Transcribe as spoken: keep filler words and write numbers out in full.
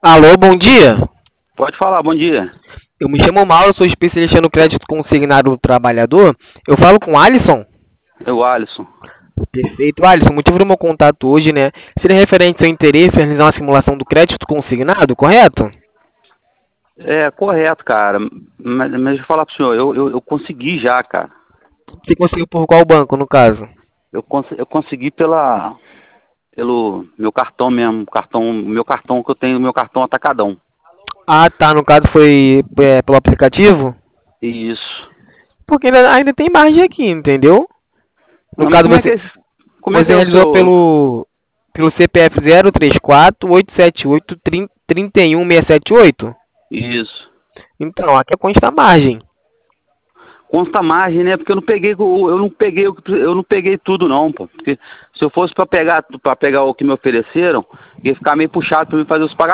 Alô, bom dia. Pode falar, bom dia. Eu me chamo Mauro, sou especialista no crédito consignado do trabalhador. Eu falo com o Alisson? Eu, Alisson. Perfeito. Alisson, o motivo do meu contato hoje, né, seria referente ao seu interesse em realizar uma simulação do crédito consignado, correto? É, correto, cara. Mas, mas deixa eu falar pro senhor, eu, eu, eu consegui já, cara. Você conseguiu por qual banco, no caso? Eu, cons eu consegui pela, pelo meu cartão mesmo, cartão, meu cartão que eu tenho, meu cartão atacadão. Ah, tá, no caso foi é, pelo aplicativo? Isso. Porque ainda, ainda tem margem aqui, entendeu? No Não, mas caso, como é que você, é, esse- como é que você é o realizou seu... pelo, pelo C P F zero três quatro oito sete oito três um seis sete oito? Isso. Então, aqui é consta a margem. Consta a margem, né? Porque eu não peguei, o- eu não peguei, o que- eu não peguei tudo não, pô. Porque se eu fosse para pegar, para pegar o que me ofereceram, ia ficar meio puxado para mim fazer os pagamentos.